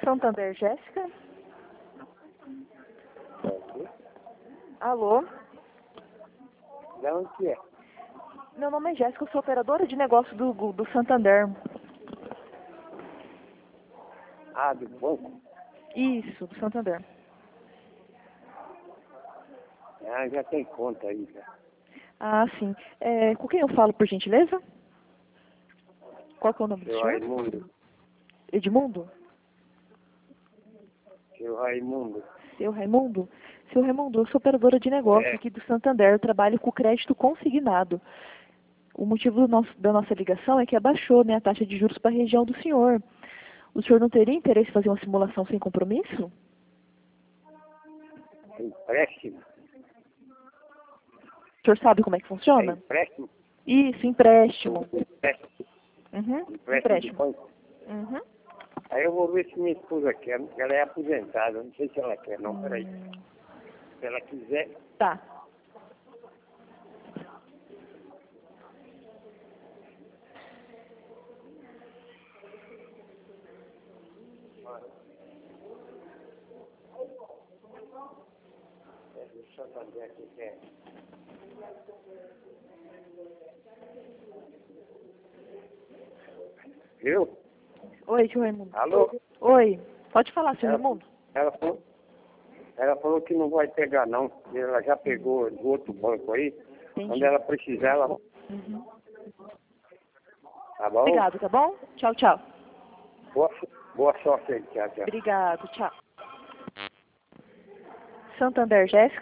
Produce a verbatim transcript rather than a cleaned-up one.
Santander, Jéssica? Alô? De onde que é? Meu nome é Jéssica, eu sou operadora de negócio do, do Santander. Ah, do banco? Isso, do Santander. Ah, já tem conta aí, já. Ah, sim. É, com quem eu falo, por gentileza? Qual que é o nome do Seu senhor? Raimundo. Edmundo? Seu Raimundo. Seu Raimundo? Seu Raimundo, eu sou operadora de negócio É. aqui do Santander, eu trabalho com crédito consignado. O motivo do nosso, da nossa ligação é que abaixou, né, a taxa de juros para a região do senhor. O senhor não teria interesse em fazer uma simulação sem compromisso? Empréstimo? O senhor sabe como é que É funciona? empréstimo? Isso, empréstimo. Empréstimo. Uhum, Empréstimo empréstimo. do banco. Uhum. Aí eu vou ver se minha esposa quer. Ela é aposentada. Não sei se ela quer, não. Peraí. Hum, Se ela quiser. tá. É, deixa eu saber aqui que é. Viu? Oi, seu Raimundo. Alô? Oi. Pode falar, seu Ela, Raimundo? ela, falou, ela falou que não vai pegar, não. Ela já pegou do outro banco aí. Entendi. Quando ela precisar, ela... Uhum. Tá bom? Obrigado, tá bom? Tchau, tchau. Boa, boa sorte aí, tchau, tchau. Obrigado, tchau. Santander, Jéssica?